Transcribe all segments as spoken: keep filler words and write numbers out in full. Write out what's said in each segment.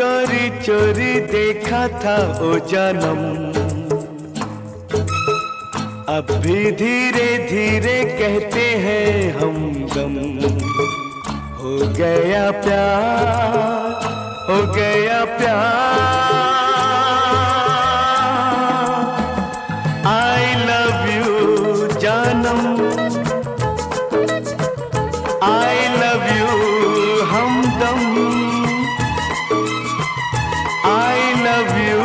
चोरी चोरी देखा था ओ जानम, अब भी धीरे धीरे कहते हैं हमदम। हो गया प्यार, हो गया प्यार, आई लव यू जानम, आई लव यू हमदम, आई लव यू।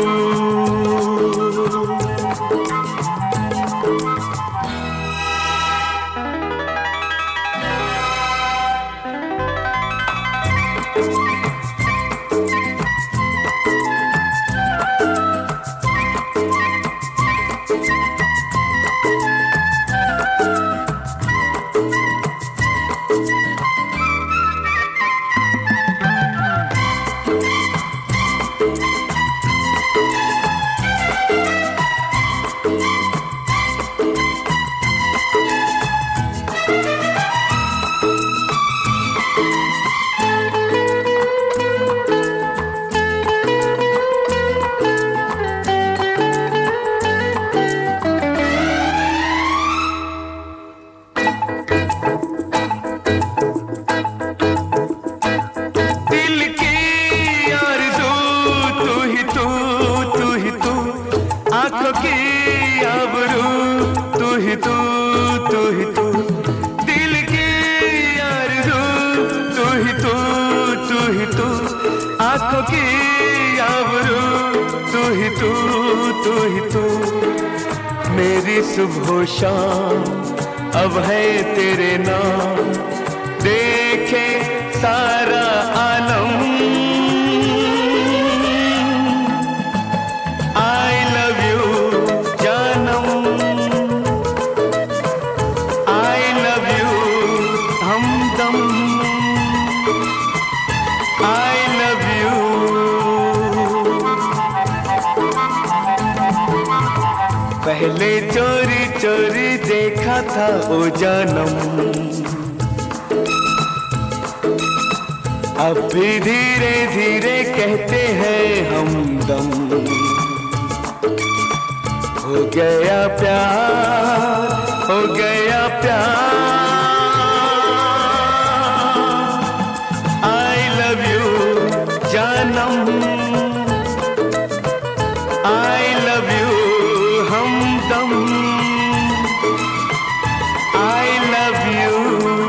आँखों की आबरू तू ही तू, तू ही तू, दिल की आरज़ू तू ही तू, तू ही तू, आँखों की आबरू तू ही तू, तू ही तू। मेरी सुबह शाम अब है तेरे नाम, देखे सारा आलम। पहले चोरी चोरी देखा था ओ जानम, अब भी धीरे धीरे कहते हैं हमदम। हो गया प्यार, हो गया प्यार, आई लव यू जानम, आई लव यू हमदम, आई लव यू।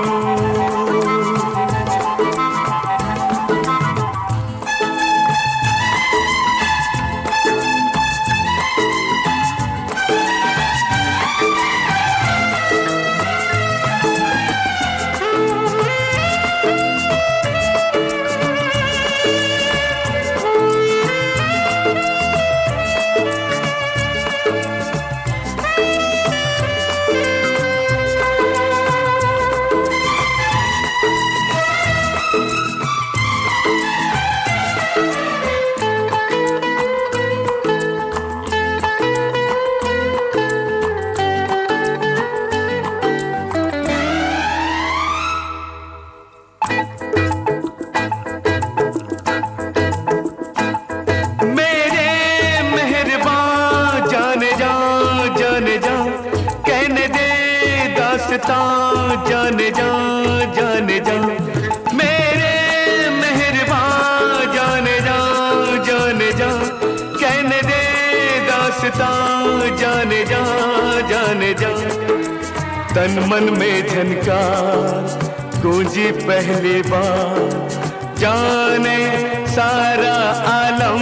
जाने जा, जाने जा, मेरे मेहरबान जाने जा, जाने जा, कहने दे दास्तां जाने जा, जाने जा। तन मन में झनकार गूंजी पहली बार, जाने सारा आलम।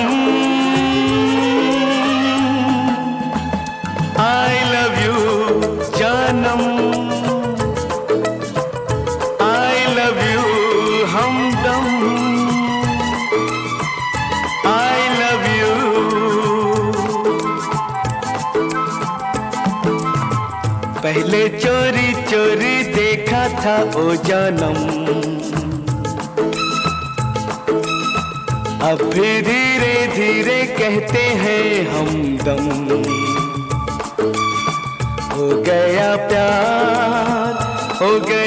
आई लव यू जानम, हमदम, आई लव यू। पहले चोरी चोरी देखा था ओ जानम, अब भी धीरे धीरे कहते हैं हमदम। हो गया प्यार, हो गया